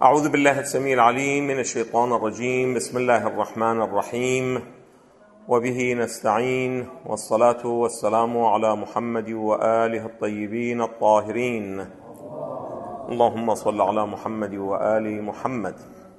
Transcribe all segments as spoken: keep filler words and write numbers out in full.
أعوذ بالله السميع العليم من الشيطان الرجيم. بسم الله الرحمن الرحيم، وبه نستعين، والصلاة والسلام على محمد وآله الطيبين الطاهرين. اللهم صل على محمد وآل محمد.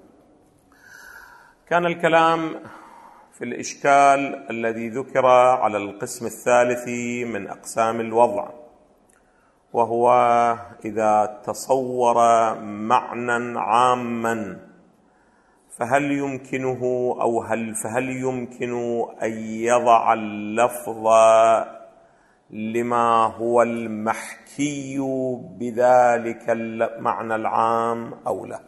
كان الكلام في الإشكال الذي ذكر على القسم الثالث من أقسام الوضع، وهو إذا تصور معنى عاما فهل يمكنه أو هل فهل يمكن أن يضع اللفظ لما هو المحكي بذلك المعنى العام أو لا؟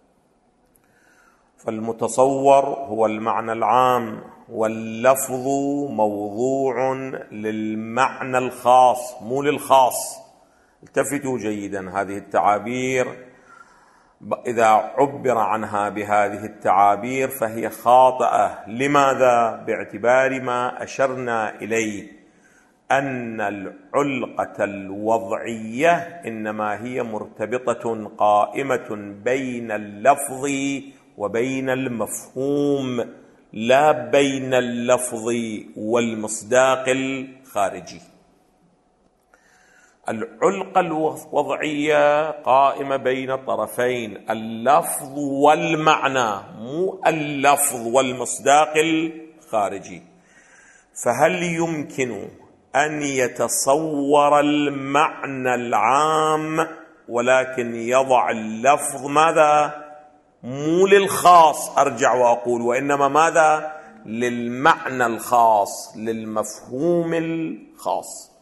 فالمتصور هو المعنى العام، واللفظ موضوع للمعنى الخاص مو للخاص. التفتوا جيدا، هذه التعابير إذا عبر عنها بهذه التعابير فهي خاطئة. لماذا؟ باعتبار ما أشرنا إليه أن العلقة الوضعية إنما هي مرتبطة قائمة بين اللفظ وبين المفهوم، لا بين اللفظ والمصداق الخارجي. العلقة الوضعية قائمة بين طرفين، اللفظ والمعنى، مو اللفظ والمصداق الخارجي. فهل يمكن أن يتصور المعنى العام ولكن يضع اللفظ ماذا؟ مو للخاص، أرجع وأقول، وإنما ماذا؟ للمعنى الخاص، للمفهوم الخاص.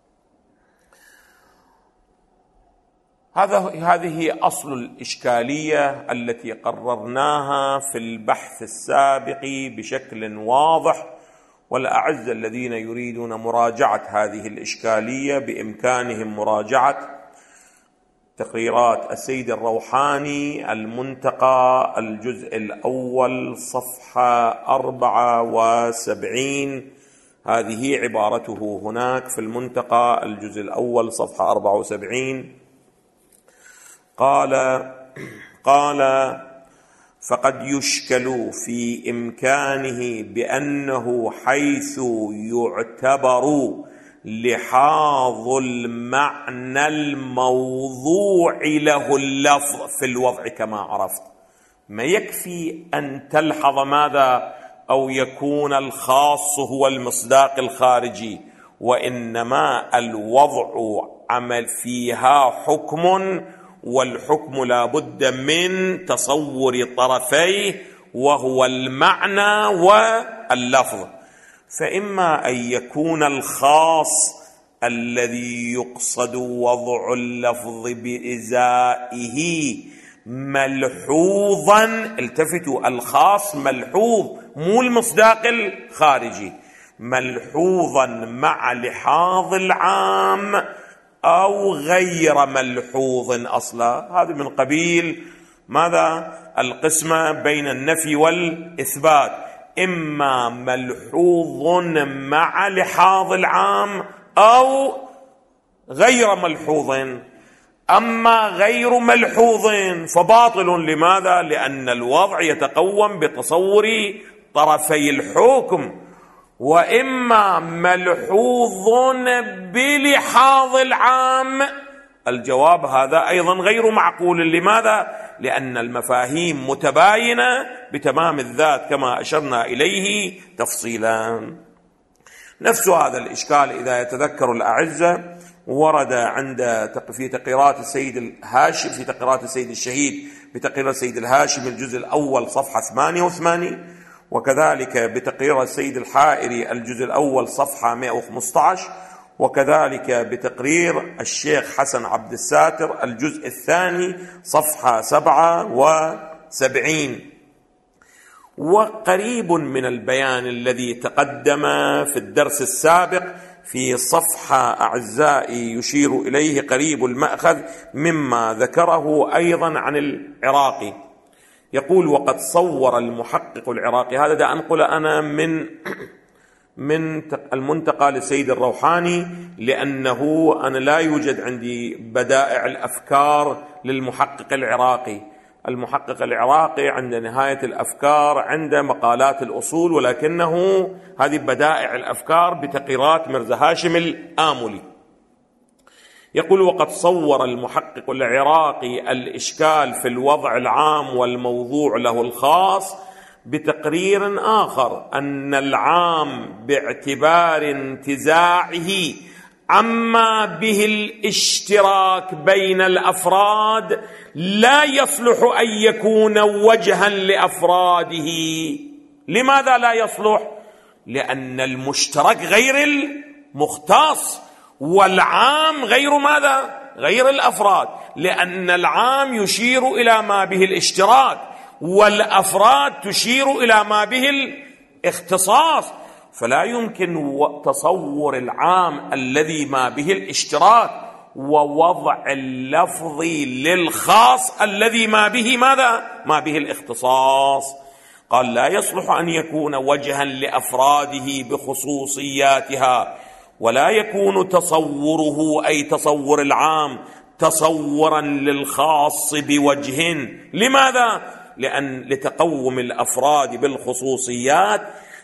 هذا هذه هي أصل الإشكالية التي قررناها في البحث السابق بشكل واضح، والأعزة الذين يريدون مراجعة هذه الإشكالية بإمكانهم مراجعة تقريرات السيد الروحاني المنتقى الجزء الأول صفحة أربعة وسبعين. هذه عبارته هناك في المنتقى الجزء الأول صفحة أربعة وسبعين. قال قال فقد يشكل في إمكانه بأنه حيث يعتبر لحاظ المعنى الموضوع له اللفظ في الوضع كما عرفت. ما يكفي أن تلحظ ماذا؟ أو يكون الخاص هو المصداق الخارجي، وإنما الوضع عمل فيها حكم، والحكم لا بد من تصور طرفيه وهو المعنى واللفظ. فإما أن يكون الخاص الذي يقصد وضع اللفظ بإزائه ملحوظا، التفتوا، الخاص ملحوظ مو المصداق الخارجي، ملحوظا مع لحاظ العام أو غير ملحوظ أصلا. هذا من قبيل ماذا؟ القسمة بين النفي والإثبات، إما ملحوظ مع لحاظ العام أو غير ملحوظ. أما غير ملحوظ فباطل. لماذا؟ لأن الوضع يتقوم بتصور طرفي الحكم، وإما ملحوظ بلحاظ العام. الجواب هذا أيضا غير معقول. لماذا؟ لأن المفاهيم متباينة بتمام الذات كما أشرنا إليه تفصيلا. نفس هذا الإشكال إذا يتذكر الأعزة ورد عند في تقريرات السيد الهاشم، في تقريرات السيد الشهيد بتقرير السيد الهاشم الجزء الأول صفحة ثمانية وثمانين، وكذلك بتقرير السيد الحائري الجزء الأول صفحة مئة وخمسة عشر، وكذلك بتقرير الشيخ حسن عبد الساتر الجزء الثاني صفحة سبعة وسبعين. وقريب من البيان الذي تقدم في الدرس السابق في صفحة أعزائي يشير إليه قريب المأخذ مما ذكره أيضا عن العراقي. يقول: وقد صور المحقق العراقي، هذا دا أنقل أنا من من المنتقى للسيد الروحاني، لأنه أنا لا يوجد عندي بدائع الأفكار للمحقق العراقي. المحقق العراقي عند نهاية الأفكار عند مقالات الأصول، ولكنه هذه بدائع الأفكار بتقريرات ميرزا هاشم الآملي. يقول: وقد صور المحقق العراقي الإشكال في الوضع العام والموضوع له الخاص بتقرير آخر، أن العام باعتبار انتزاعه عما به الاشتراك بين الأفراد لا يصلح أن يكون وجها لأفراده. لماذا لا يصلح؟ لأن المشترك غير المختص، والعام غير ماذا؟ غير الأفراد، لأن العام يشير إلى ما به الاشتراك، والأفراد تشير إلى ما به الاختصاص. فلا يمكن تصور العام الذي ما به الاشتراك ووضع اللفظ للخاص الذي ما به ماذا؟ ما به الاختصاص. قال: لا يصلح أن يكون وجها لأفراده بخصوصياتها، ولا يكون تصوره أي تصور العام تصورا للخاص بوجه. لماذا؟ لأن لتقوم الأفراد بالخصوصيات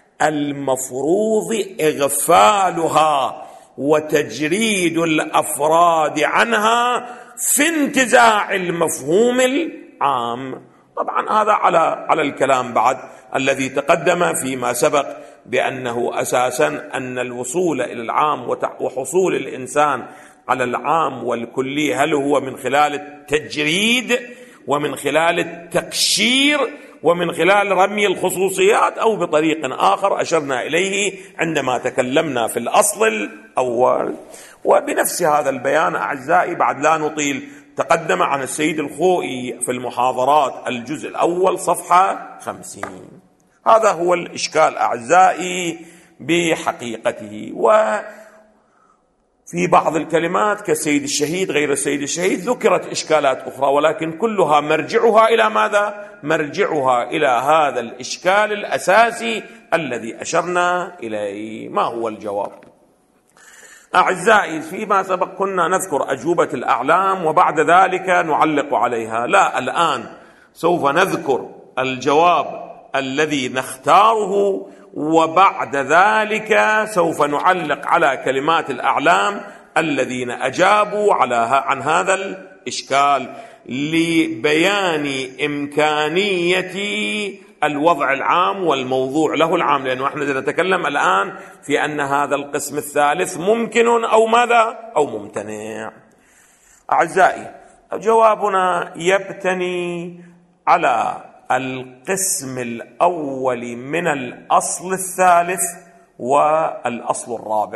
المفروض إغفالها وتجريد الأفراد عنها في انتزاع المفهوم العام. طبعا هذا على على الكلام بعد الذي تقدم فيما سبق بأنه أساسا أن الوصول إلى العام وحصول الإنسان على العام والكلي هل هو من خلال التجريد ومن خلال التقشير ومن خلال رمي الخصوصيات أو بطريق آخر أشرنا إليه عندما تكلمنا في الأصل الأول. وبنفس هذا البيان أعزائي بعد لا نطيل تقدم عن السيد الخوئي في المحاضرات الجزء الأول صفحة خمسين. هذا هو الإشكال أعزائي بحقيقته. وفي بعض الكلمات كالسيد الشهيد غير السيد الشهيد ذكرت إشكالات أخرى، ولكن كلها مرجعها إلى ماذا؟ مرجعها إلى هذا الإشكال الأساسي الذي أشرنا إليه. ما هو الجواب؟ أعزائي فيما سبق كنا نذكر أجوبة الأعلام وبعد ذلك نعلق عليها. لا، الآن سوف نذكر الجواب الذي نختاره، وبعد ذلك سوف نعلق على كلمات الأعلام الذين أجابوا على عن هذا الإشكال لبيان إمكانية الوضع العام والموضوع له العام، لأنه احنا نتكلم الآن في أن هذا القسم الثالث ممكن أو ماذا أو ممتنع. أعزائي جوابنا يبتني على القسم الأول من الأصل الثالث والأصل الرابع.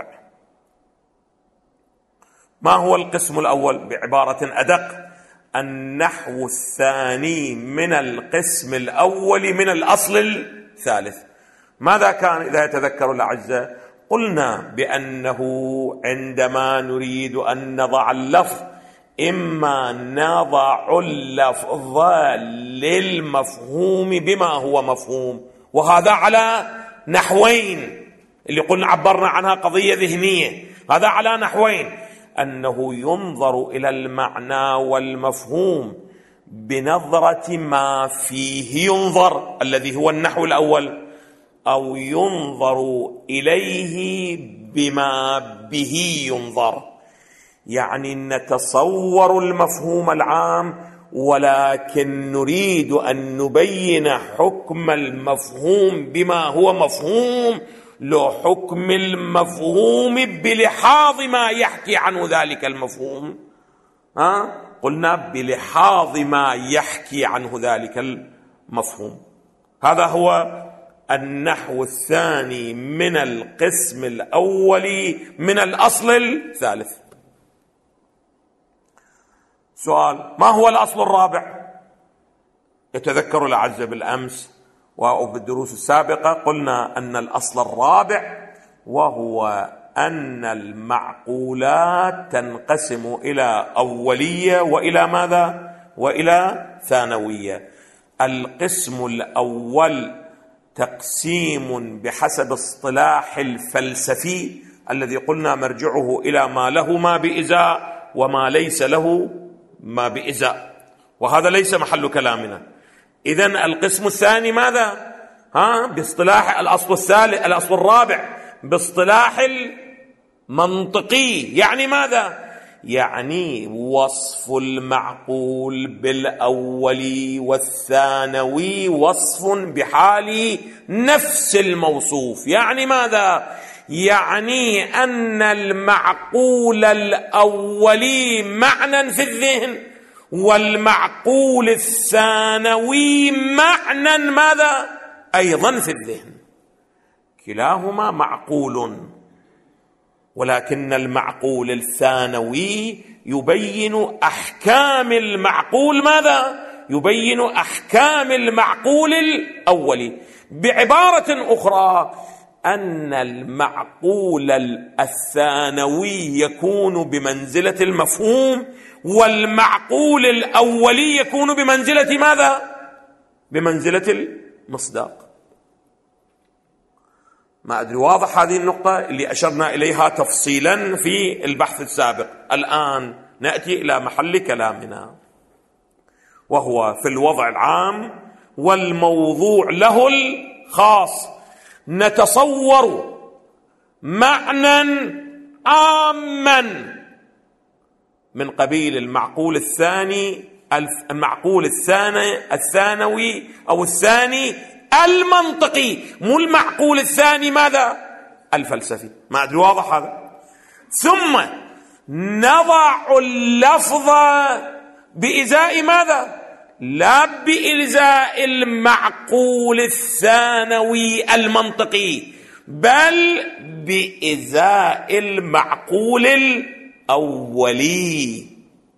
ما هو القسم الأول؟ بعبارة أدق، النحو الثاني من القسم الأول من الأصل الثالث. ماذا كان إذا يتذكر الأعزاء؟ قلنا بأنه عندما نريد أن نضع اللفظ إما نضع اللفظ للمفهوم بما هو مفهوم، وهذا على نحوين اللي قلنا عبرنا عنها قضية ذهنية. هذا على نحوين، أنه ينظر إلى المعنى والمفهوم بنظرة ما فيه ينظر الذي هو النحو الأول، أو ينظر إليه بما به ينظر. يعني نتصور المفهوم العام ولكن نريد أن نبين حكم المفهوم بما هو مفهوم لحكم المفهوم بلحاظ ما يحكي عنه ذلك المفهوم. ها؟ قلنا بلحاظ ما يحكي عنه ذلك المفهوم. هذا هو النحو الثاني من القسم الأول من الأصل الثالث. سؤال: ما هو الأصل الرابع؟ يتذكر الأعزة بالأمس وفي الدروس السابقة قلنا أن الأصل الرابع وهو أن المعقولات تنقسم إلى أولية وإلى ماذا؟ وإلى ثانوية. القسم الأول تقسيم بحسب اصطلاح الفلسفي الذي قلنا مرجعه إلى ما له ما بإزاء وما ليس له ما بإزاء، وهذا ليس محل كلامنا. إذن القسم الثاني ماذا؟ ها باصطلاح الأصل الثالث الأصل الرابع باصطلاح المنطقي، يعني ماذا؟ يعني وصف المعقول بالأولي والثانوي وصف بحال نفس الموصوف. يعني ماذا؟ يعني أن المعقول الأولي معنى في الذهن والمعقول الثانوي معنى ماذا؟ أيضا في الذهن، كلاهما معقول، ولكن المعقول الثانوي يبين أحكام المعقول ماذا؟ يبين أحكام المعقول الأولي. بعبارة أخرى أن المعقول الثانوي يكون بمنزلة المفهوم، والمعقول الأولي يكون بمنزلة ماذا؟ بمنزلة المصداق. ما أدري واضح هذه النقطة اللي أشرنا إليها تفصيلا في البحث السابق. الآن نأتي إلى محل كلامنا، وهو في الوضع العام والموضوع له الخاص. نتصور معنى عاما من قبيل المعقول الثاني المعقول الثاني الثانوي أو الثاني المنطقي، مو المعقول الثاني ماذا؟ الفلسفي. ما أدري واضح هذا. ثم نضع اللفظ بإزاء ماذا؟ لا بإزاء المعقول الثانوي المنطقي، بل بإزاء المعقول الأولي،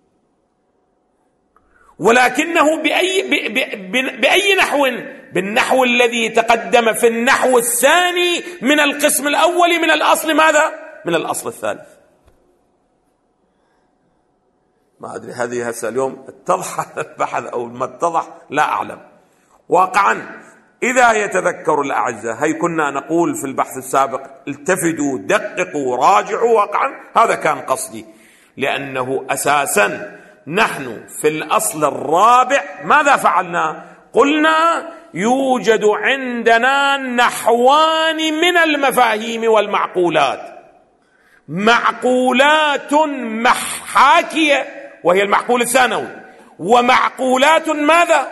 ولكنه بأي, بأي نحو؟ بالنحو الذي تقدم في النحو الثاني من القسم الأول من الأصل ماذا؟ من الأصل الثالث. ما أدري هذه هسه اليوم اتضح البحث أو ما اتضح لا أعلم. واقعا إذا يتذكر الأعزاء، هي كنا نقول في البحث السابق التفتوا دققوا راجعوا، واقعا هذا كان قصدي، لأنه أساسا نحن في الأصل الرابع ماذا فعلنا؟ قلنا يوجد عندنا نحوان من المفاهيم والمعقولات: معقولات محاكية وهي المعقول الثانوي، ومعقولات ماذا؟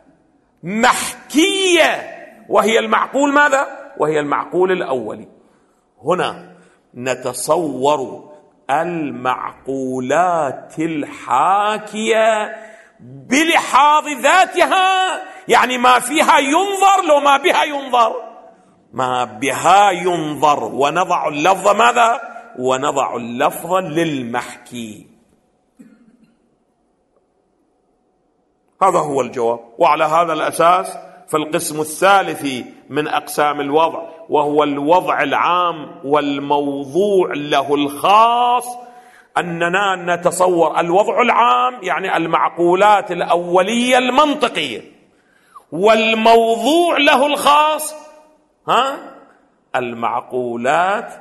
محكية وهي المعقول ماذا؟ وهي المعقول الأولي. هنا نتصور المعقولات الحاكية بلحاظ ذاتها، يعني ما فيها ينظر لو ما بها ينظر، ما بها ينظر، ونضع اللفظ ماذا؟ ونضع اللفظ للمحكي. هذا هو الجواب. وعلى هذا الأساس فالقسم الثالث من أقسام الوضع، وهو الوضع العام والموضوع له الخاص، أننا نتصور الوضع العام يعني المعقولات الأولية المنطقية، والموضوع له الخاص ها المعقولات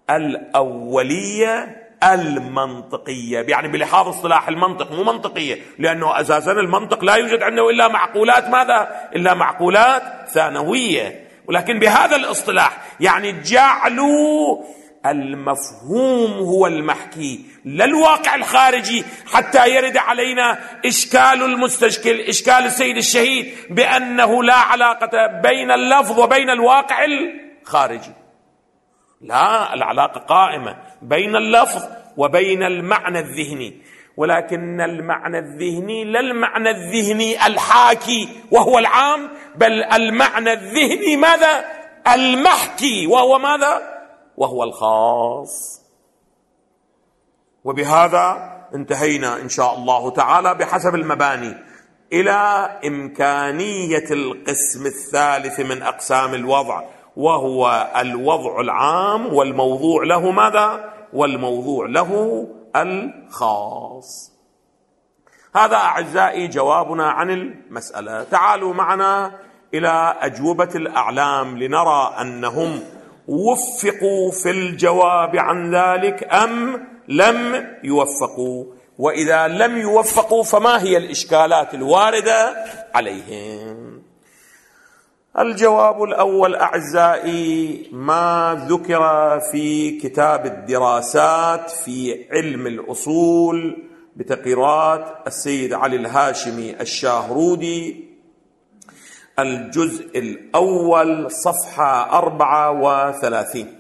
الأولية المنطقية، يعني بلحاظ اصطلاح المنطق مو منطقية، لأنه أساسا المنطق لا يوجد عنده إلا معقولات ماذا؟ إلا معقولات ثانوية، ولكن بهذا الاصطلاح يعني جعلوا المفهوم هو المحكي لا الواقع الخارجي، حتى يرد علينا إشكال المستشكل، إشكال السيد الشهيد بأنه لا علاقة بين اللفظ وبين الواقع الخارجي. لا، العلاقة قائمة بين اللفظ وبين المعنى الذهني، ولكن المعنى الذهني لا المعنى الذهني الحاكي وهو العام، بل المعنى الذهني ماذا؟ المحكي وهو ماذا؟ وهو الخاص. وبهذا انتهينا إن شاء الله تعالى بحسب المباني إلى إمكانية القسم الثالث من أقسام الوضع، وهو الوضع العام والموضوع له ماذا؟ والموضوع له الخاص. هذا أعزائي جوابنا عن المسألة. تعالوا معنا إلى أجوبة الأعلام لنرى أنهم وفقوا في الجواب عن ذلك أم لم يوفقوا. وإذا لم يوفقوا فما هي الإشكالات الواردة عليهم؟ الجواب الأول أعزائي ما ذكر في كتاب الدراسات في علم الأصول بتقريرات السيد علي الهاشمي الشاهرودي، الجزء الأول صفحة أربعة وثلاثين.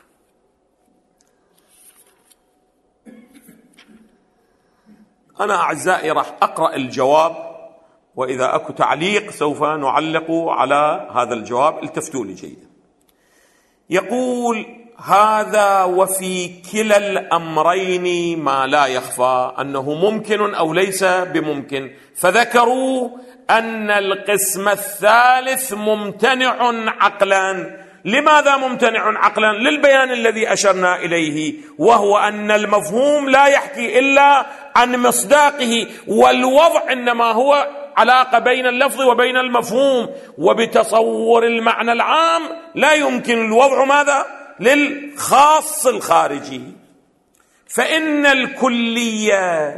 أنا أعزائي راح أقرأ الجواب، وإذا أكو تعليق سوف نعلق على هذا الجواب، التفتوا لي جيدا. يقول: هذا وفي كلا الأمرين ما لا يخفى أنه ممكن أو ليس بممكن، فذكروا أن القسم الثالث ممتنع عقلا. لماذا ممتنع عقلا؟ للبيان الذي أشرنا إليه، وهو أن المفهوم لا يحكي إلا عن مصداقه، والوضع إنما هو علاقة بين اللفظ وبين المفهوم، وبتصور المعنى العام لا يمكن الوضع ماذا؟ للخاص الخارجي. فإن الكلية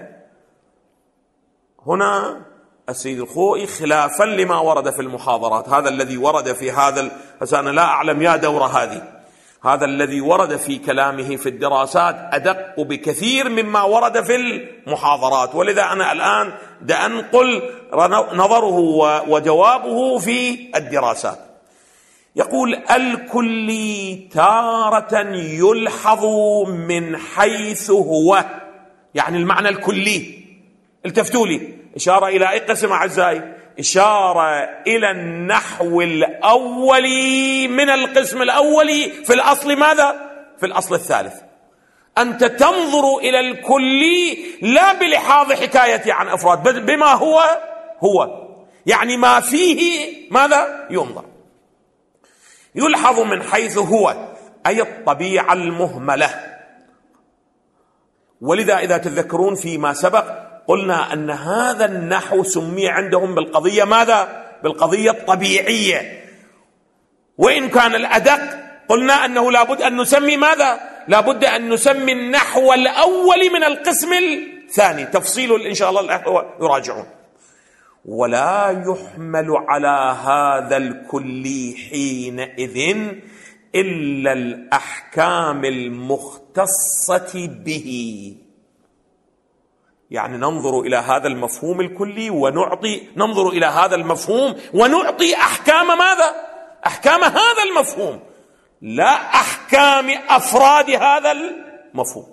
هنا السيد الخوئي خلافا لما ورد في المحاضرات، هذا الذي ورد في هذا، أنا لا أعلم يا دورة هذه، هذا الذي ورد في كلامه في الدراسات أدق بكثير مما ورد في المحاضرات، ولذا أنا الآن دا أنقل نظره وجوابه في الدراسات. يقول: الكلي تارة يلحظ من حيث هو، يعني المعنى الكلي. التفتوا لي، إشارة إلى أي قسم أعزائي؟ إشارة إلى النحو الأولي من القسم الأولي في الأصل ماذا؟ في الأصل الثالث. أنت تنظر إلى الكلي لا بلحاظ حكاية عن أفراد، بل بما هو هو، يعني ما فيه ماذا ينظر. يلحظ من حيث هو أي الطبيعة المهملة. ولذا إذا تذكرون فيما سبق قلنا أن هذا النحو سمي عندهم بالقضية ماذا؟ بالقضية الطبيعية، وإن كان الأدق قلنا أنه لابد أن نسمي ماذا؟ لابد أن نسمي النحو الأول من القسم الثاني، تفصيل إن شاء الله يراجعون. ولا يحمل على هذا الكلي حينئذ إلا الأحكام المختصة به. يعني ننظر إلى هذا المفهوم الكلي ونعطي ننظر إلى هذا المفهوم ونعطي أحكام ماذا؟ أحكام هذا المفهوم، لا أحكام أفراد هذا المفهوم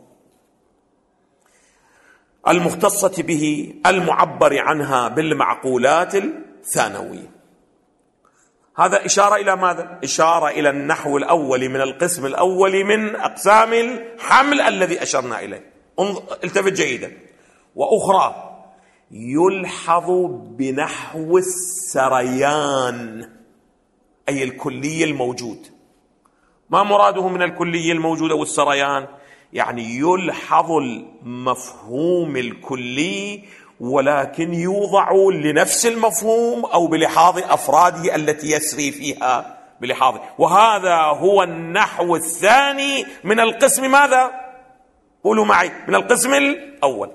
المختصة به المعبر عنها بالمعقولات الثانوية. هذا إشارة إلى ماذا؟ إشارة إلى النحو الأول من القسم الأول من أقسام الحمل الذي أشرنا إليه. التفت جيدا. وأخرى يلحظ بنحو السريان أي الكلي الموجود. ما مراده من الكلي الموجود أو السريان؟ يعني يلحظ المفهوم الكلي ولكن يوضع لنفس المفهوم أو بلحاظ أفراده التي يسري فيها بلحاظه. وهذا هو النحو الثاني من القسم ماذا؟ قولوا معي، من القسم الأول.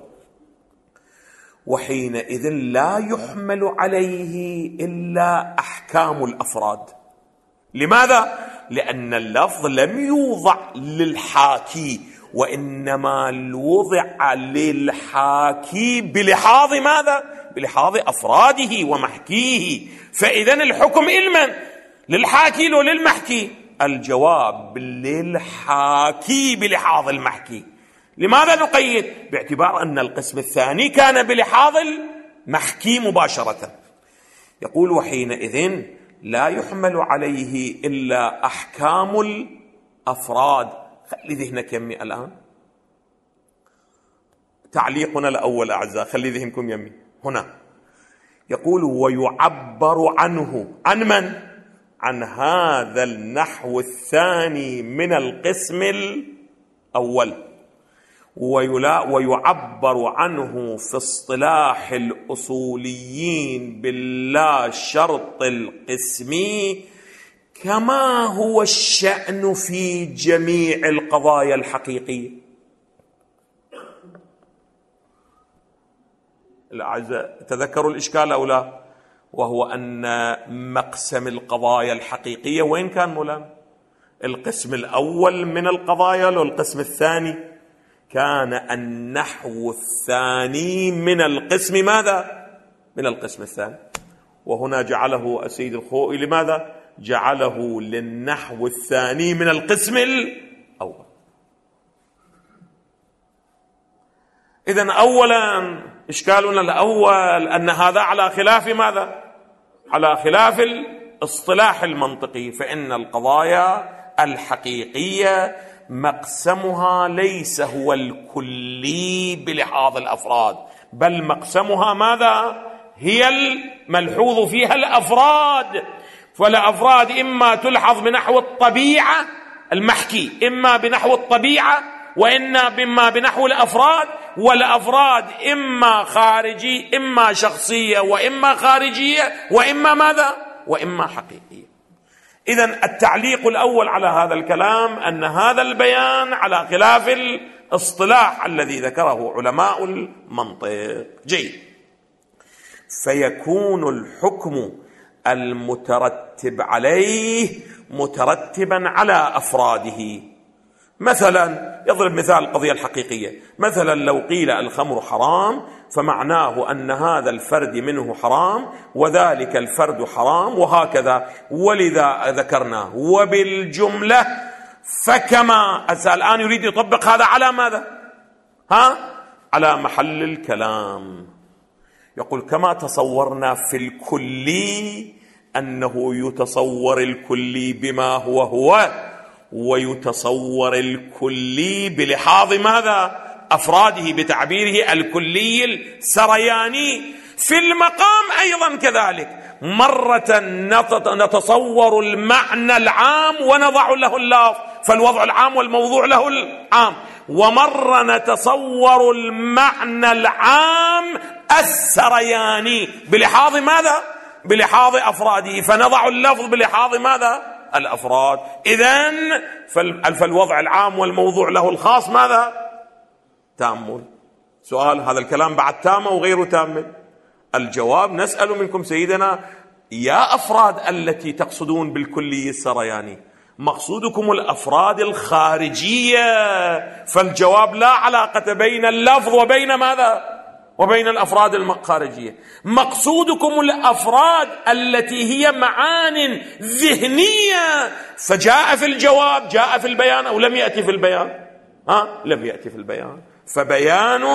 وحينئذ لا يحمل عليه إلا أحكام الأفراد. لماذا؟ لأن اللفظ لم يوضع للحاكي، وإنما وضع للحاكي بلحاظ ماذا؟ بلحاظ أفراده ومحكيه. فإذن الحكم إلمن؟ للحاكي لو للمحكي؟ الجواب للحاكي بلحاظ المحكي. لماذا نقيد؟ باعتبار أن القسم الثاني كان بلحاظ المحكي مباشرة. يقول: وحينئذ لا يحمل عليه إلا أحكام الأفراد. خلي ذهنك يمي الآن، تعليقنا الأول أعزائي، خلي ذهنكم يمي هنا. يقول: ويعبر عنه عن من؟ عن هذا النحو الثاني من القسم الأول. ويعبر عنه في اصطلاح الأصوليين باللا شرط القسمي كما هو الشأن في جميع القضايا الحقيقية. الأعزاء تذكروا الإشكال أو لا؟ وهو أن مقسم القضايا الحقيقية وين كان مولانا؟ القسم الأول من القضايا والقسم الثاني كان النحو الثاني من القسم ماذا؟ من القسم الثاني. وهنا جعله السيد الخوئي لماذا؟ جعله للنحو الثاني من القسم الأول. إذن أولا إشكالنا الأول أن هذا على خلاف ماذا؟ على خلاف الاصطلاح المنطقي، فإن القضايا الحقيقية مقسمها ليس هو الكلي بلحاظ الأفراد، بل مقسمها ماذا؟ هي الملحوظ فيها الأفراد. فالأفراد إما تلحظ بنحو الطبيعة المحكي، إما بنحو الطبيعة، وإما بنحو الأفراد، والأفراد إما خارجي إما شخصية وإما خارجية وإما ماذا؟ وإما حقيقية. إذن التعليق الأول على هذا الكلام أن هذا البيان على خلاف الاصطلاح الذي ذكره علماء المنطق. جيد. فيكون الحكم المترتب عليه مترتبا على أفراده. مثلا يضرب مثال القضية الحقيقية، مثلا لو قيل الخمر حرام فمعناه أن هذا الفرد منه حرام وذلك الفرد حرام وهكذا، ولذا ذكرناه. وبالجملة فكما الآن يريد يطبق هذا على ماذا؟ ها؟ على محل الكلام. يقول كما تصورنا في الكلي أنه يتصور الكلي بما هو هو، ويتصور الكلي بلحاظ ماذا؟ أفراده، بتعبيره الكلي السرياني. في المقام أيضا كذلك، مرة نتصور المعنى العام ونضع له اللفظ، فالوضع العام والموضوع له العام، ومرة نتصور المعنى العام السرياني بلحاظ ماذا؟ بلحاظ أفراده، فنضع اللفظ بلحاظ ماذا؟ الأفراد. إذن فالوضع العام والموضوع له الخاص ماذا؟ تأمل. سؤال، هذا الكلام بعد تام أو غير تام؟ الجواب نسأل منكم سيدنا، يا أفراد التي تقصدون بالكلي السرياني، مقصودكم الأفراد الخارجية، فالجواب لا علاقة بين اللفظ وبين ماذا؟ وبين الأفراد الخارجية. مقصودكم الأفراد التي هي معان ذهنية، فجاء في الجواب، جاء في البيان أو لم يأتي في البيان؟ ها؟ لم يأتي في البيان. فبيان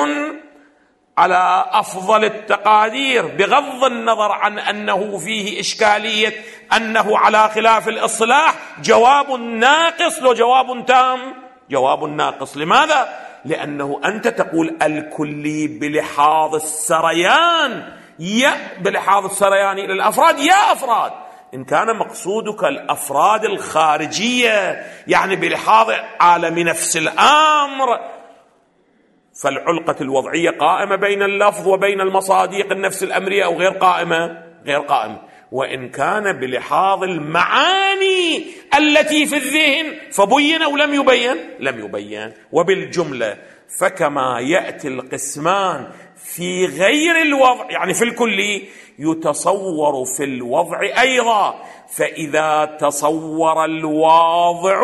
على أفضل التقادير بغض النظر عن أنه فيه إشكالية أنه على خلاف الإصلاح، جواب ناقص لو جواب تام، جواب ناقص. لماذا؟ لأنه أنت تقول الكلي بلحاظ السريان، يا بلحاظ السريان إلى الأفراد، يا أفراد. إن كان مقصودك الأفراد الخارجية يعني بلحاظ عالم نفس الأمر، فالعلقة الوضعية قائمة بين اللفظ وبين المصادق النفس الأمرية أو غير قائمة؟ غير قائمة. وإن كان بلحاظ المعاني التي في الذهن فبين أو لم يبين؟ لم يبين. وبالجملة فكما يأتي القسمان في غير الوضع يعني في الكلي، يتصور في الوضع أيضا. فإذا تصور الواضع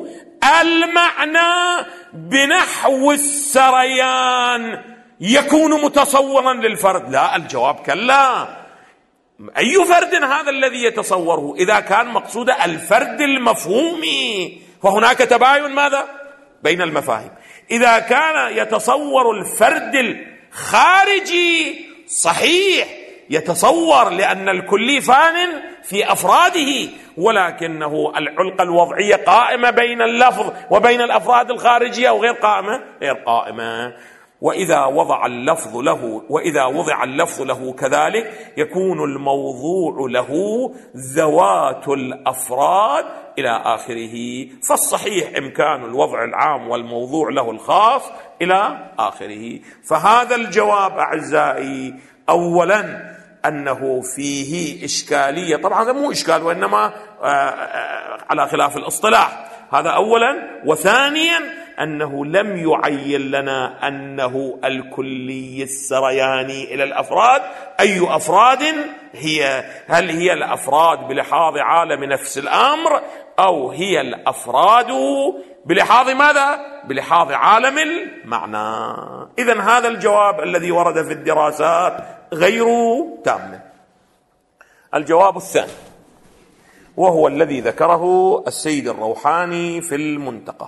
المعنى بنحو السريان يكون متصورا للفرد؟ لا، الجواب كلا. أي فرد هذا الذي يتصوره؟ إذا كان مقصود الفرد المفهومي، فهناك تباين ماذا؟ بين المفاهيم. إذا كان يتصور الفرد الخارجي، صحيح يتصور لأن الكلي فان في أفراده، ولكنه العلقة الوضعية قائمة بين اللفظ وبين الأفراد الخارجية أو غير قائمة؟ غير قائمة. وإذا وضع اللفظ له وإذا وضع اللفظ له كذلك يكون الموضوع له ذوات الأفراد إلى آخره. فالصحيح إمكان الوضع العام والموضوع له الخاص إلى آخره. فهذا الجواب أعزائي أولا أنه فيه إشكالية، طبعا هذا مو إشكال وإنما على خلاف الاصطلاح، هذا أولا. وثانيا أنه لم يعين لنا أنه الكلي السرياني إلى الأفراد. أي أفراد هي؟ هل هي الأفراد بلحاظ عالم نفس الأمر، أو هي الأفراد بلحاظ ماذا؟ بلحاظ عالم المعنى. إذن هذا الجواب الذي ورد في الدراسات غير تام. الجواب الثاني وهو الذي ذكره السيد الروحاني في المنتقى.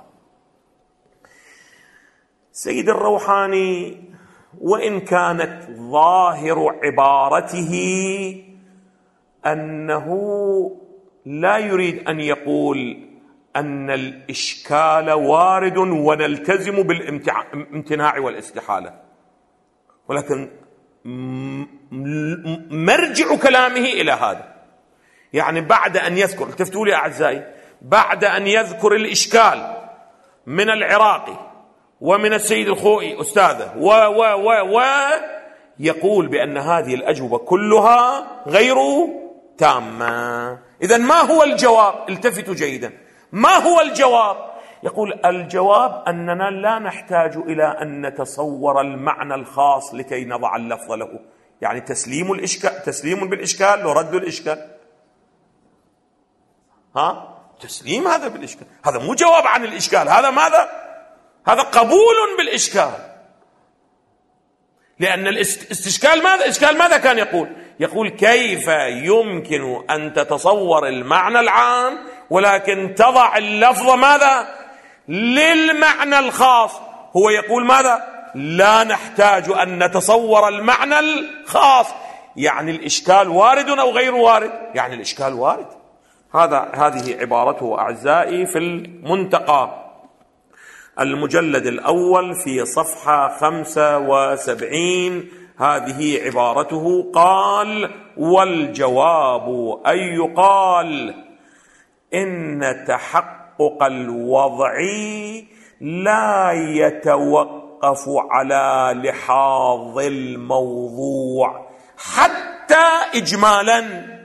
السيد الروحاني وإن كانت ظاهر عبارته أنه لا يريد أن يقول أن الإشكال وارد ونلتزم بالامتناع والاستحالة، ولكن مرجع كلامه إلى هذا. يعني بعد أن يذكر، التفتوا لي أعزائي، بعد أن يذكر الإشكال من العراقي ومن السيد الخوئي أستاذه و و و و يقول بأن هذه الأجوبة كلها غير تامة. إذن ما هو الجواب؟ التفتوا جيدا، ما هو الجواب؟ يقول الجواب أننا لا نحتاج إلى أن نتصور المعنى الخاص لكي نضع اللفظ له. يعني تسليم الإشكال، تسليم بالإشكال ورد الإشكال. ها؟ تسليم هذا بالإشكال، هذا مو جواب عن الإشكال، هذا ماذا؟ هذا قبول بالإشكال. لأن الاستشكال ماذا؟ إشكال ماذا كان يقول؟ يقول كيف يمكن أن تتصور المعنى العام ولكن تضع اللفظ ماذا؟ للمعنى الخاص. هو يقول ماذا؟ لا نحتاج أن نتصور المعنى الخاص. يعني الإشكال وارد أو غير وارد؟ يعني الإشكال وارد. هذا هذه عبارته أعزائي في المنتقى المجلد الأول في صفحة خمسة وسبعين. هذه عبارته، قال: والجواب أن يقال إن تحقق الوضع لا يتوقف على لحاظ الموضوع حتى إجمالا،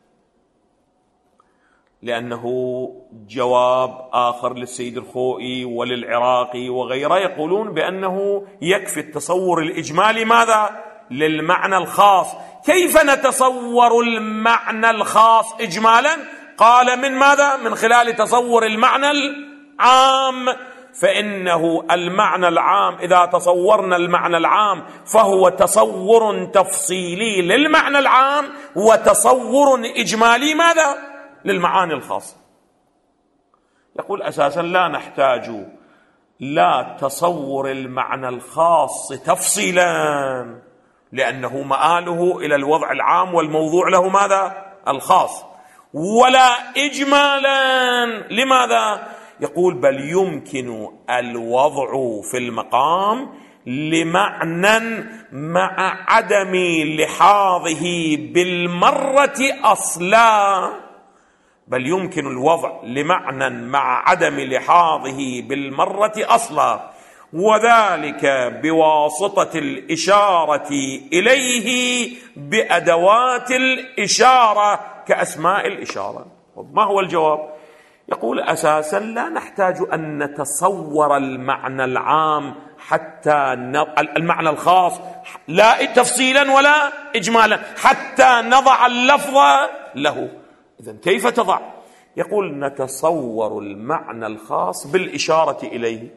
لأنه جواب آخر للسيد الخوئي وللعراقي وغيره يقولون بأنه يكفي التصور الإجمالي ماذا؟ للمعنى الخاص. كيف نتصور المعنى الخاص إجمالا؟ قال من ماذا؟ من خلال تصور المعنى العام. فإنه المعنى العام إذا تصورنا المعنى العام فهو تصور تفصيلي للمعنى العام وتصور إجمالي ماذا؟ للمعاني الخاصة. يقول أساسا لا نحتاج لا تصور المعنى الخاص تفصيلا، لأنه مآله إلى الوضع العام والموضوع له ماذا؟ الخاص، ولا إجمالا. لماذا؟ يقول بل يمكن الوضع في المقام لمعنى مع عدم لحاظه بالمرة أصلا. بل يمكن الوضع لمعنى مع عدم لحاظه بالمرة أصلا، وذلك بواسطة الإشارة إليه بأدوات الإشارة كأسماء الإشارة. ما هو الجواب؟ يقول أساسا لا نحتاج أن نتصور المعنى العام حتى ن... المعنى الخاص لا تفصيلا ولا إجمالا حتى نضع اللفظ له. إذن كيف تضع؟ يقول نتصور المعنى الخاص بالإشارة إليه.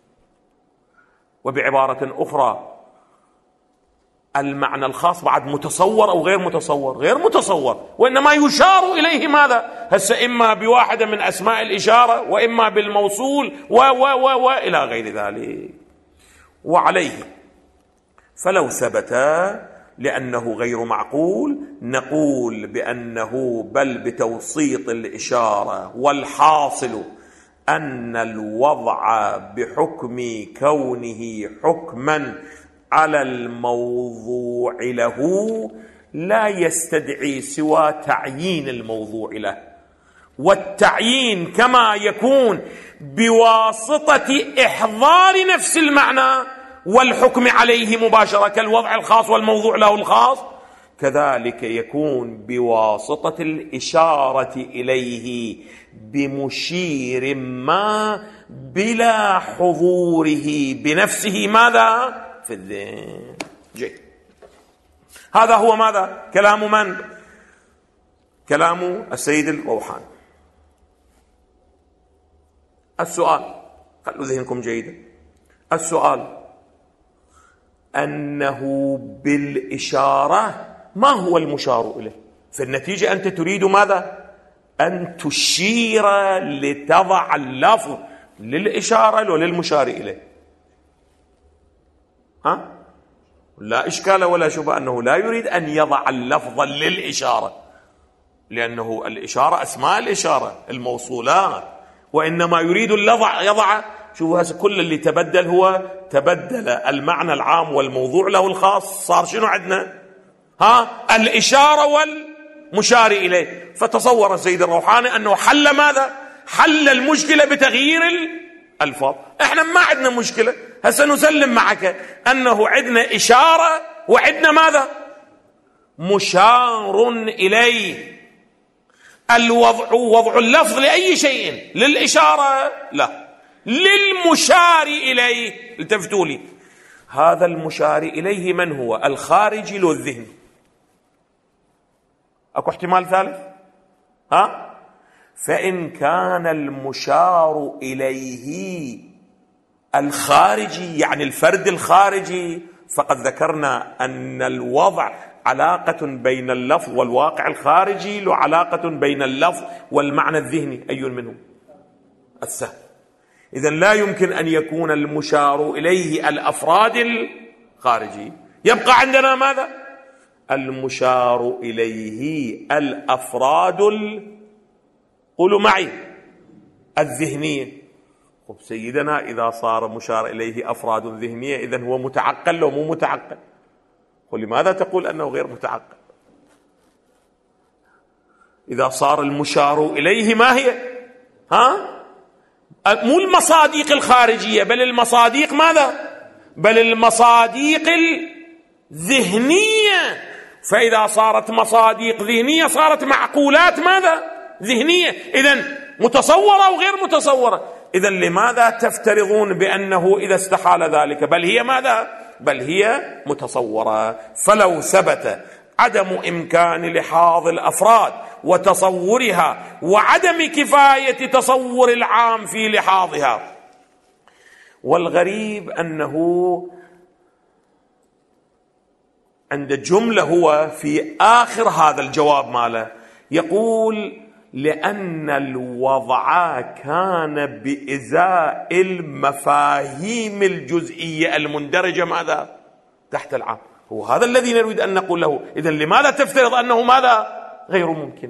وبعبارة أخرى المعنى الخاص بعد متصور أو غير متصور؟ غير متصور، وإنما يشار إليه ماذا؟ هسه إما بواحدة من أسماء الإشارة وإما بالموصول و و و و إلى غير ذلك. وعليه فلو ثبت لأنه غير معقول نقول بأنه بل بتوسيط الإشارة، والحاصل أن الوضع بحكم كونه حكما على الموضوع له لا يستدعي سوى تعيين الموضوع له، والتعيين كما يكون بواسطة إحضار نفس المعنى والحكم عليه مباشرة كالوضع الخاص والموضوع له الخاص، كذلك يكون بواسطة الإشارة إليه بمشير ما بلا حضوره بنفسه ماذا؟ في الذهن. جيد. هذا هو ماذا؟ كلام من؟ كلام السيد الروحاني. السؤال، خلوا ذهنكم جيدا، السؤال أنه بالإشارة ما هو المشار إليه؟ في النتيجة أنت تريد ماذا؟ أن تشير لتضع اللفظ للإشارة وللمشار إليه. ها؟ لا إشكال ولا شبهة أنه لا يريد أن يضع اللفظ للإشارة، لأنه الإشارة أسماء الإشارة الموصولات، وإنما يريد اللفظ يضع. شوفوا هسه كل اللي تبدل هو تبدل المعنى العام والموضوع له الخاص، صار شنو عندنا؟ ها؟ الإشارة والمشار إليه. فتصور السيد الروحاني أنه حل ماذا؟ حل المشكلة بتغيير الألفاظ. احنا ما عندنا مشكلة، هسه نسلم معك أنه عندنا إشارة وعندنا ماذا؟ مشار إليه. الوضع وضع اللفظ لأي شيء، للإشارة لا، للمشار إليه. التفتوا لي، هذا المشار إليه من هو؟ الخارجي لو الذهني؟ أكو احتمال ثالث؟ ها؟ فإن كان المشار إليه الخارجي يعني الفرد الخارجي، فقد ذكرنا أن الوضع علاقة بين اللفظ والواقع الخارجي، له علاقة بين اللفظ والمعنى الذهني. أي منهم؟ السهل. إذن لا يمكن أن يكون المشار إليه الأفراد الخارجي. يبقى عندنا ماذا؟ المشار إليه الأفراد ال... قولوا معي الذهنية. خب سيدنا، إذا صار مشار إليه أفراد ذهنية إذن هو متعقل لو مو متعقل؟ ولماذا تقول أنه غير متعقل؟ إذا صار المشار إليه ما هي؟ ها؟ مو المصادق الخارجية، بل المصادق ماذا؟ بل المصادق الذهنية. فإذا صارت مصادق ذهنية صارت معقولات ماذا؟ ذهنية. إذن متصورة وغير متصورة. إذن لماذا تفترضون بأنه إذا استحال ذلك؟ بل هي ماذا؟ بل هي متصورة. فلو ثبت عدم إمكان لحاظ الأفراد وتصورها وعدم كفاية تصور العام في لحاظها، والغريب أنه عند جملة هو في آخر هذا الجواب ماله يقول: لأن الوضع كان بإزاء المفاهيم الجزئية المندرجة ماذا؟ تحت العام. هو هذا الذي نريد أن نقول له. إذن لماذا تفترض أنه ماذا؟ غير ممكن.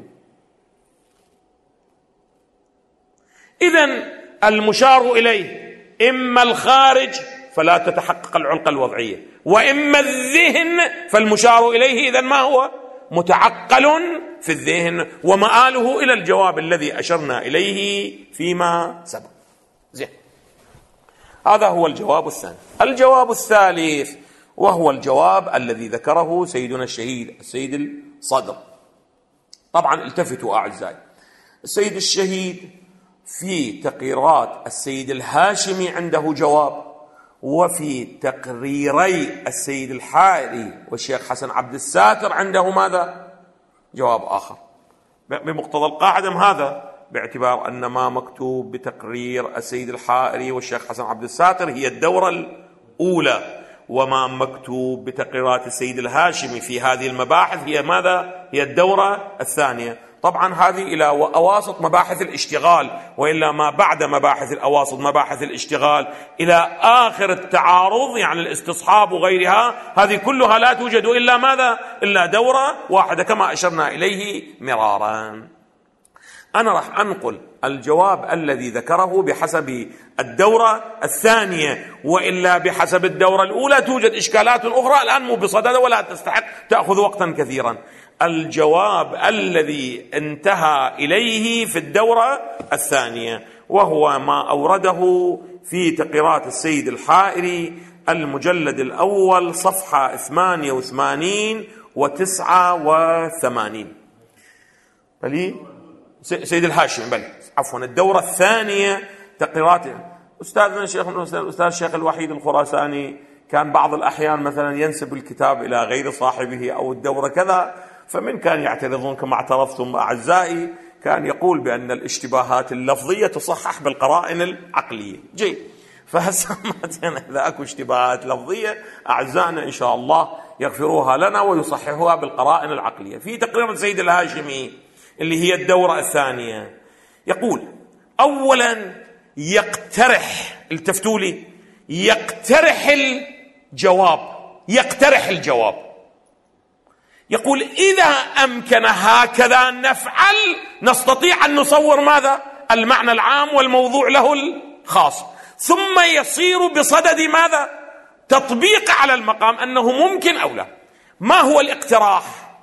إذن المشار إليه إما الخارج فلا تتحقق العلقة الوضعية، وإما الذهن فالمشار إليه إذن ما هو؟ متعقل في الذهن، ومآله إلى الجواب الذي أشرنا إليه فيما سبق. زين، هذا هو الجواب الثاني. الجواب الثالث وهو الجواب الذي ذكره سيدنا الشهيد السيد الصدر. طبعا التفتوا أعزائي، السيد الشهيد في تقريرات السيد الهاشمي عنده جواب، وفي تقريري السيد الحائري والشيخ حسن عبد الساتر عنده ماذا؟ جواب آخر. بمقتضى القاعدة هذا، باعتبار أن ما مكتوب بتقرير السيد الحائري والشيخ حسن عبد الساتر هي الدورة الأولى، وما مكتوب بتقريرات السيد الهاشمي في هذه المباحث هي ماذا؟ هي الدورة الثانية. طبعا هذه إلى أواسط مباحث الاشتغال، وإلا ما بعد مباحث الأواسط مباحث الاشتغال إلى آخر التعارض يعني الاستصحاب وغيرها، هذه كلها لا توجد إلا ماذا؟ إلا دورة واحدة كما أشرنا إليه مرارا. أنا راح أنقل الجواب الذي ذكره بحسب الدورة الثانية، وإلا بحسب الدورة الأولى توجد إشكالات أخرى الآن مو بصدد ولا تستحق تأخذ وقتا كثيرا. الجواب الذي انتهى إليه في الدورة الثانية وهو ما أورده في تقريرات السيد الحائري المجلد الأول صفحة ثمانية وثمانين وتسعة وثمانين. بلي سيد الهاشم بل عفوا الدورة الثانية تقريرات أستاذنا الشيخ الأستاذ الشيخ الوحيد الخراساني كان بعض الأحيان مثلا ينسب الكتاب إلى غير صاحبه أو الدورة كذا، فمن كان يعترضون كما اعترفتم أعزائي كان يقول بأن الاشتباهات اللفظية تصحح بالقرائن العقلية. جيد، فهسه إذا أكو اشتباهات لفظية أعزائنا إن شاء الله يغفروها لنا ويصححوها بالقرائن العقلية. في تقرير السيد الهاشمي اللي هي الدورة الثانية يقول أولا يقترح، التفتوا لي، يقترح الجواب، يقترح الجواب يقول إذا أمكن هكذا نفعل نستطيع أن نصور ماذا؟ المعنى العام والموضوع له الخاص، ثم يصير بصدد ماذا؟ تطبيق على المقام أنه ممكن أو لا. ما هو الاقتراح؟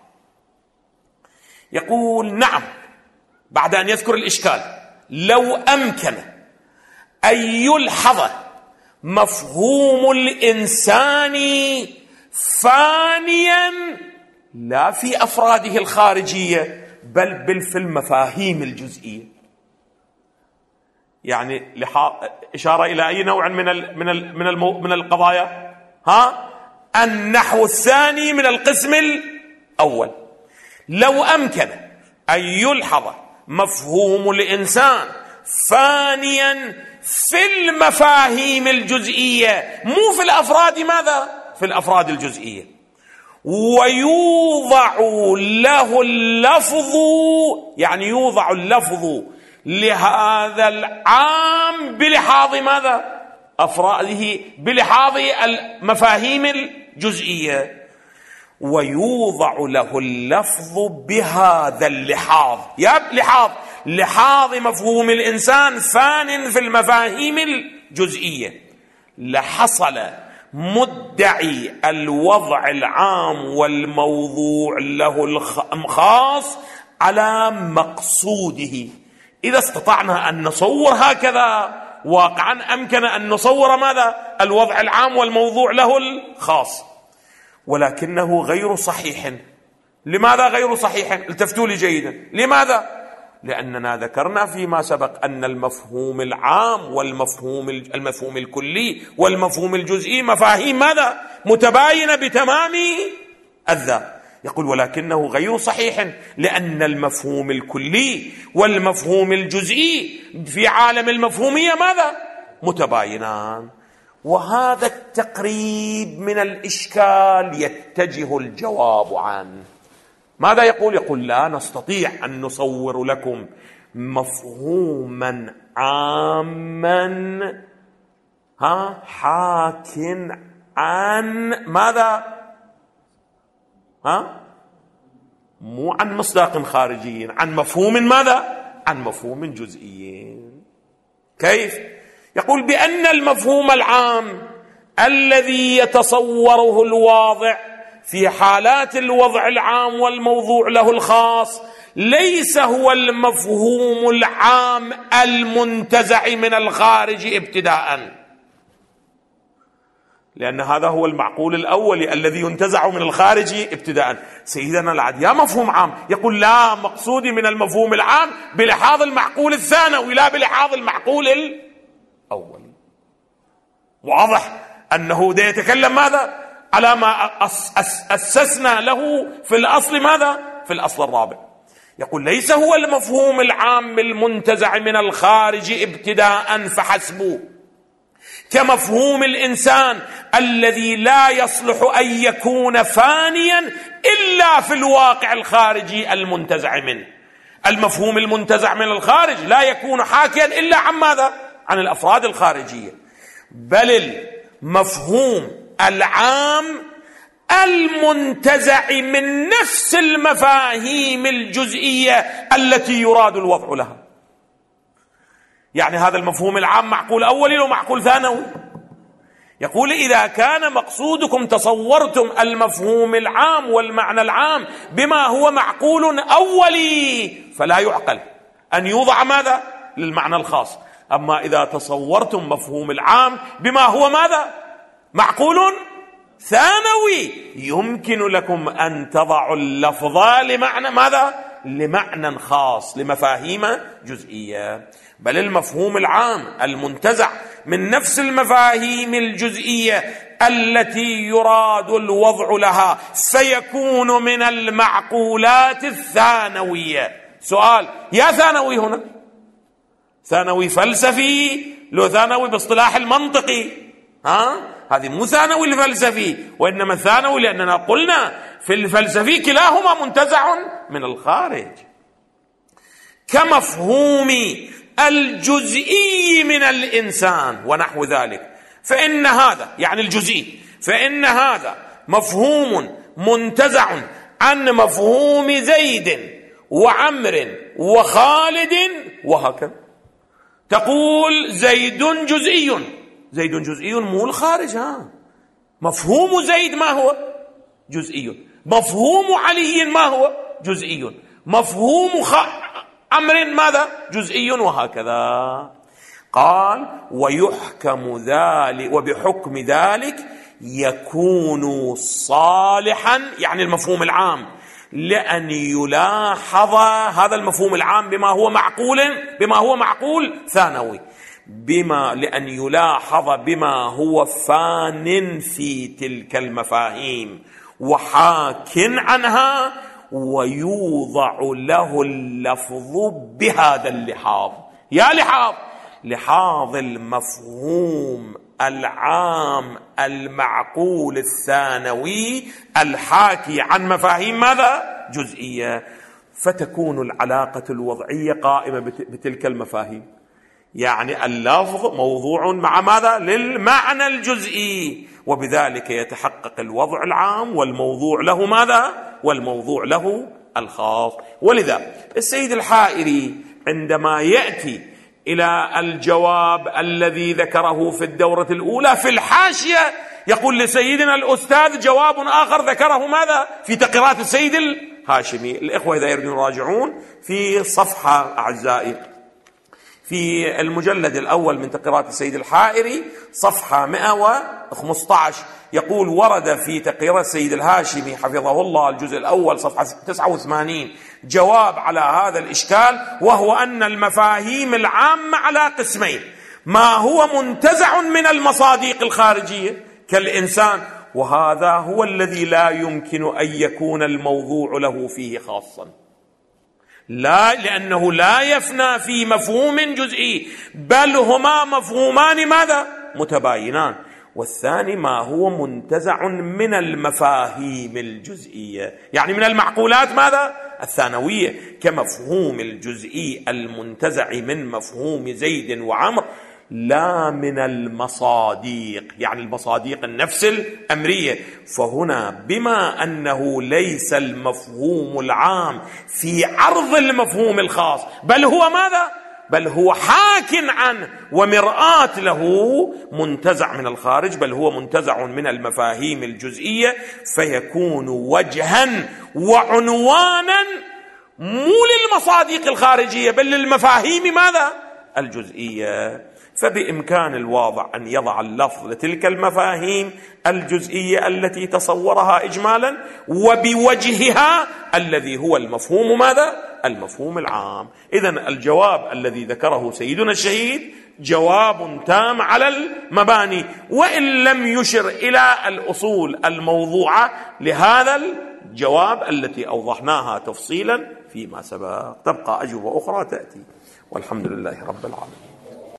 يقول نعم بعد أن يذكر الإشكال لو أمكن أن يلحظ مفهوم الإنسان فانيا لا في أفراده الخارجية بل بل في المفاهيم الجزئية. يعني إشارة إلى أي نوع من ال من ال من, المو من القضايا؟ ها، النحو الثاني من القسم الأول. لو أمكن أن يلحظ مفهوم الإنسان فانيا في المفاهيم الجزئية مو في الأفراد، ماذا؟ في الأفراد الجزئية، ويوضع له اللفظ، يعني يوضع اللفظ لهذا العام بلحاظ ماذا؟ أفراده، بلحاظ المفاهيم الجزئية، ويوضع له اللفظ بهذا اللحاظ، يا لحاظ لحاظ مفهوم الإنسان فان في المفاهيم الجزئية، لحصل مدعي الوضع العام والموضوع له الخاص على مقصوده. إذا استطعنا أن نصور هكذا واقعا أمكن أن نصور ماذا؟ الوضع العام والموضوع له الخاص، ولكنه غير صحيح. لماذا غير صحيح؟ التفتوا لي جيدا. لماذا؟ لأننا ذكرنا فيما سبق أن المفهوم العام والمفهوم المفهوم الكلي والمفهوم الجزئي مفاهيم ماذا؟ متباينة بتمام الذات. يقول ولكنه غير صحيح لأن المفهوم الكلي والمفهوم الجزئي في عالم المفهومية ماذا؟ متباينان. وهذا التقريب من الإشكال يتجه الجواب عنه. ماذا يقول؟ يقول لا نستطيع أن نصور لكم مفهوما عاما ها حاك عن ماذا؟ ها مو عن مصداق خارجي، عن مفهوم ماذا؟ عن مفهوم جزئي. كيف؟ يقول بأن المفهوم العام الذي يتصوره الواضع في حالات الوضع العام والموضوع له الخاص ليس هو المفهوم العام المنتزع من الخارج ابتداء، لأن هذا هو المعقول الأول الذي ينتزع من الخارج ابتداء. سيدنا العد يا مفهوم عام، يقول لا مقصودي من المفهوم العام بلحاظ المعقول الثانوي لا بلحاظ المعقول الأول. واضح أنه ده يتكلم ماذا؟ على ما أسسنا له في الأصل ماذا؟ في الأصل الرابع. يقول ليس هو المفهوم العام المنتزع من الخارج ابتداء فحسب، كمفهوم الإنسان الذي لا يصلح أن يكون فانيا إلا في الواقع الخارجي المنتزع منه. المفهوم المنتزع من الخارج لا يكون حاكيا إلا عن ماذا؟ عن الأفراد الخارجية، بل المفهوم العام المنتزع من نفس المفاهيم الجزئية التي يراد الوضع لها. يعني هذا المفهوم العام معقول أولي ومعقول ثانوي. يقول إذا كان مقصودكم تصورتم المفهوم العام والمعنى العام بما هو معقول أولي فلا يعقل أن يوضع ماذا؟ للمعنى الخاص. أما إذا تصورتم مفهوم العام بما هو ماذا؟ معقول ثانوي يمكن لكم أن تضعوا اللفظ لمعنى ماذا؟ لمعنى خاص، لمفاهيم جزئية. بل المفهوم العام المنتزع من نفس المفاهيم الجزئية التي يراد الوضع لها سيكون من المعقولات الثانوية. سؤال: يا ثانوي هنا ثانوي فلسفي لو ثانوي باصطلاح المنطقي؟ ها؟ هذه مو ثانوي الفلسفي، وإنما ثانوي لأننا قلنا في الفلسفي كلاهما منتزع من الخارج. كمفهوم الجزئي من الإنسان ونحو ذلك، فإن هذا يعني الجزئي، فإن هذا مفهوم منتزع عن مفهوم زيد وعمر وخالد وهكذا. تقول زيد جزئي، زيد جزئي مو الخارج. ها، مفهوم زيد ما هو؟ جزئي. مفهوم علي ما هو؟ جزئي. مفهوم خ... عمر ماذا؟ جزئي، وهكذا. قال: ويحكم ذلك وبحكم ذلك يكون صالحا، يعني المفهوم العام، لأن يلاحظ هذا المفهوم العام بما هو معقول، بما هو معقول ثانوي، بما لأن يلاحظ بما هو فان في تلك المفاهيم وحاك عنها، ويوضع له اللفظ بهذا اللحاظ. يا لحاظ لحاظ المفهوم العام المعقول الثانوي الحاكي عن مفاهيم ماذا؟ جزئية. فتكون العلاقة الوضعية قائمة بتلك المفاهيم، يعني اللفظ موضوع مع ماذا؟ للمعنى الجزئي، وبذلك يتحقق الوضع العام والموضوع له ماذا؟ والموضوع له الخاص. ولذا السيد الحائري عندما يأتي إلى الجواب الذي ذكره في الدورة الأولى في الحاشية يقول لسيدنا الأستاذ جواب آخر ذكره ماذا؟ في تقريرات السيد الهاشمي. الإخوة إذا يريدون يراجعون في صفحة أعزائي في المجلد الأول من تقريرات السيد الحائري صفحة مئة وخمسة عشر يقول: ورد في تقرير السيد الهاشمي حفظه الله الجزء الأول صفحة تسعة وثمانين جواب على هذا الإشكال، وهو أن المفاهيم العامة على قسمين: ما هو منتزع من المصادق الخارجية كالإنسان، وهذا هو الذي لا يمكن أن يكون الموضوع له فيه خاصا، لا، لأنه لا يفنى في مفهوم جزئي، بل هما مفهومان ماذا؟ متباينان. والثاني ما هو منتزع من المفاهيم الجزئية، يعني من المعقولات ماذا؟ الثانوية، كمفهوم الجزئي المنتزع من مفهوم زيد وعمر، لا من المصادق، يعني المصادق النفس الأمرية. فهنا بما أنه ليس المفهوم العام في عرض المفهوم الخاص، بل هو ماذا؟ بل هو حاك عنه ومرآة له، منتزع من الخارج، بل هو منتزع من المفاهيم الجزئية، فيكون وجها وعنوانا مو للمصادق الخارجية بل للمفاهيم ماذا؟ الجزئية. فبإمكان الواضع أن يضع اللفظ لتلك المفاهيم الجزئية التي تصورها إجمالا وبوجهها الذي هو المفهوم ماذا؟ المفهوم العام. إذن الجواب الذي ذكره سيدنا الشهيد جواب تام على المباني، وإن لم يشر إلى الأصول الموضوعة لهذا الجواب التي أوضحناها تفصيلا فيما سبق. تبقى أجوبة أخرى تأتي، والحمد لله رب العالمين.